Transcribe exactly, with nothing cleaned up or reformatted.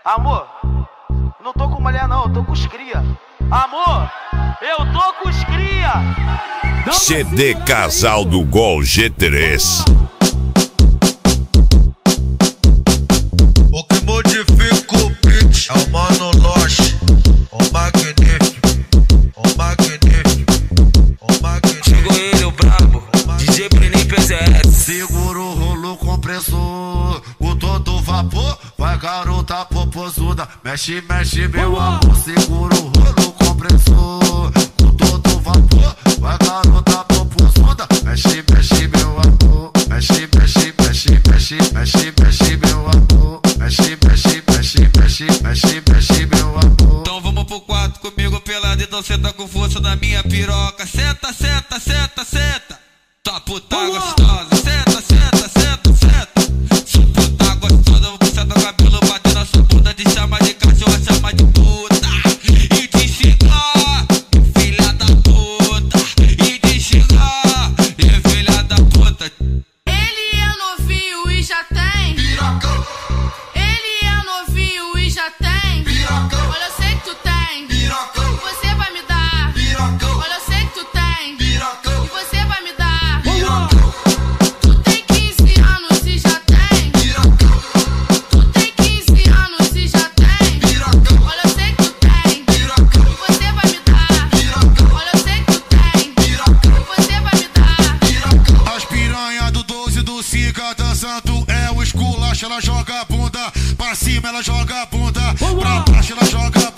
Amor, não tô com mulher não, eu tô com os cria. Amor, eu tô com os cria. C D Casal do Gol G três. O que modifica o beat é o Mano Lost, o magnífico, o magnífico, o magnífico. Chegou ele, o brabo, D J Brenin P Z S. Segura o rolo compressor, o todo vapor, vai garota popozuda, mexe, mexe meu amor. Segura o rolo compressor, o todo vapor, vai garota popozuda, mexe, mexe meu amor, mexe, mexe, mexe, mexe, mexe, mexe meu amor, mexe, mexe, mexe, mexe, mexe, mexe meu amor. Então vamos pro quarto comigo pelado, então senta com força na minha piroca. Senta, senta, senta, senta, tua puta gostosa. Senta, senta, senta, senta, sua puta gostosa. Vou puxar teu cabelo, bater na sua bunda, te chama de cachorra, chama de puta e te xingar, filha da puta, e te xingar, e filha da puta. Ele é novinho e já tem Piracão, Ele é novinho e já tem piracão, Olha, eu sei que tu tem piracão, E você vai me dar piracão, Olha, eu sei que tu tem piracão, E você vai me dar piracão, Tu tem quinze anos e já tem piracão, Tu tem quinze anos e já tem piracão, Olha, eu sei que tu tem piracão, E você vai me dar piracão, Olha, eu sei que tu tem piracão, E você vai me dar piracão. As piranha do doze do Sica dançando é o esculacho, ela joga a bunda pra cima, ela joga a bunda pra baixo, ela joga a